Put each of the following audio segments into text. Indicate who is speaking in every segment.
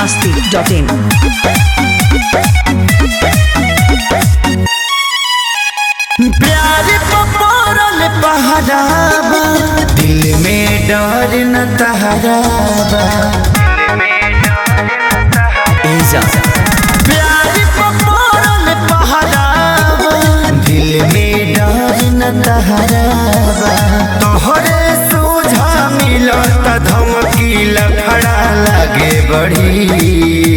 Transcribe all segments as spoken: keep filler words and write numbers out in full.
Speaker 1: masti dot in.
Speaker 2: प्यार पपरल पहरावा दिल में डर न तहरावा प्यार पपरल पहरावा दिल में डर न तहरावा तोहरे सोझा मिलत धमकी लफड़ा लगे बड़ी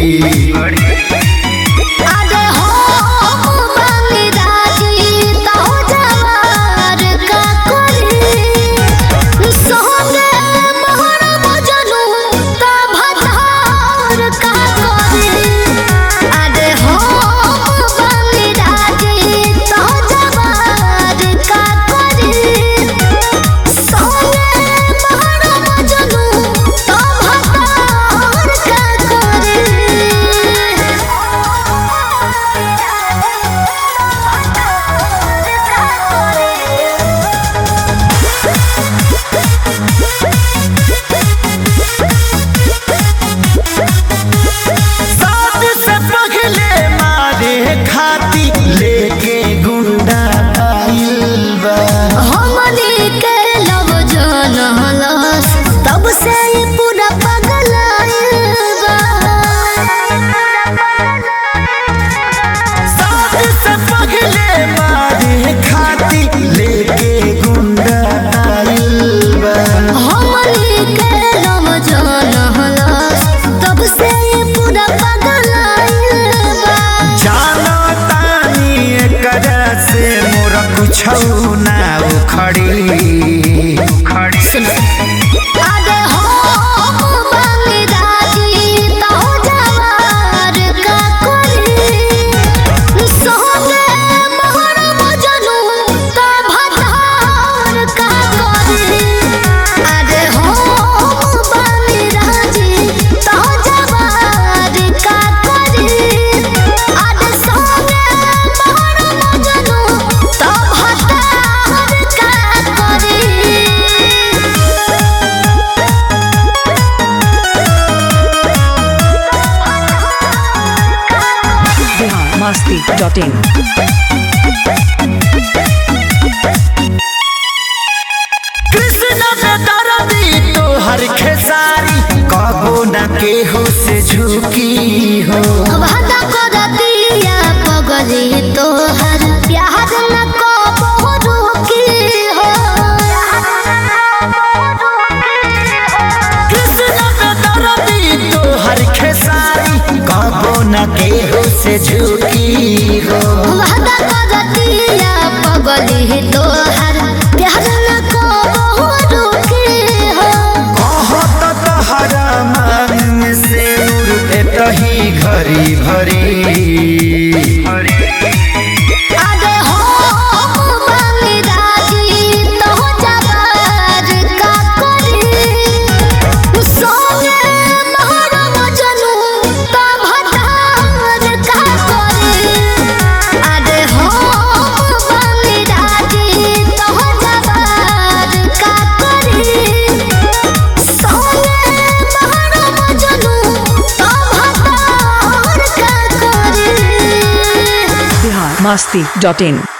Speaker 1: masti dot in.
Speaker 2: कृष्ण में दर्दी तो हर खेसारी कबो न केहू से झुकी हो
Speaker 3: वादा करतिया पगली तो हर प्यार न कबो रुकी हो
Speaker 2: कृष्ण में दर्दी तो हर खेसारी कबो न केहू से झुकी हो
Speaker 3: वादा करतिया पगली तो हर प्यार न कबो रुकी हो
Speaker 2: कहत तहरा मन से उड़े तही घरी भरी
Speaker 1: masti dot in.